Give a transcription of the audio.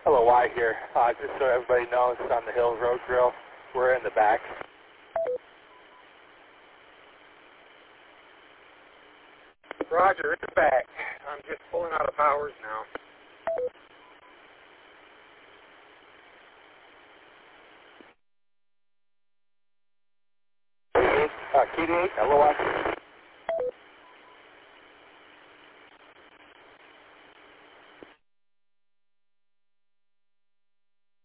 Hello, Y here. Just so everybody knows, on the Hills Road Grill, we're in the back. Roger, in the back. I'm just pulling out of Powers now. Key to 8, hello, Y.